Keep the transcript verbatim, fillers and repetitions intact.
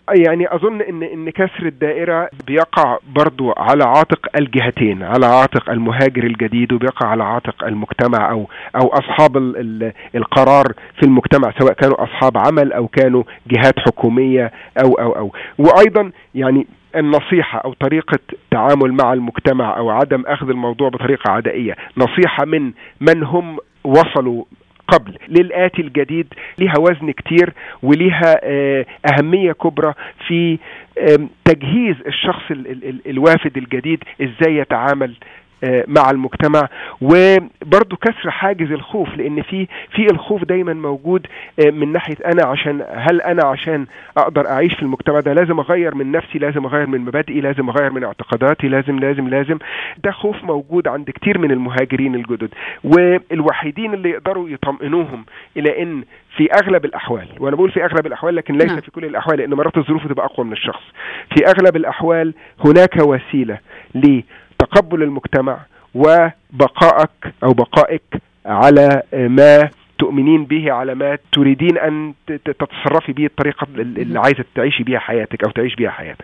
يعني أظن إن إن كسر الدائرة بيقع برضو على عاتق الجهتين، على عاتق المهاجر الجديد وبيقع على عاتق المجتمع أو أو أصحاب ال ال القرار في المجتمع، سواء كانوا أصحاب عمل أو كانوا جهات حكومية أو أو أو وأيضا يعني النصيحة أو طريقة تعامل مع المجتمع أو عدم أخذ الموضوع بطريقة عدائية، نصيحة من من هم وصلوا قبل للآتي الجديد، لها وزن كتير ولها أهمية كبرى في تجهيز الشخص الوافد الجديد إزاي يتعامل مع المجتمع. وبرضو كسر حاجز الخوف، لأن في في الخوف دايما موجود من ناحية أنا عشان هل أنا عشان أقدر أعيش في المجتمع ده لازم أغير من نفسي، لازم أغير من مبادئي، لازم أغير من اعتقاداتي، لازم لازم لازم ده خوف موجود عند كتير من المهاجرين الجدد، والوحيدين اللي يقدروا يطمئنوهم إلى أن في أغلب الأحوال، وأنا بقول في أغلب الأحوال لكن ليس في كل الأحوال، لأن مرات الظروف تبقى أقوى من الشخص، في أغلب الأحوال هناك وسيلة لتقبل المجتمع وبقائك أو بقائك على ما تؤمنين به، على ما تريدين أن تتصرفي به الطريقة اللي عايزة تعيشي بها حياتك أو تعيش بها حياتك.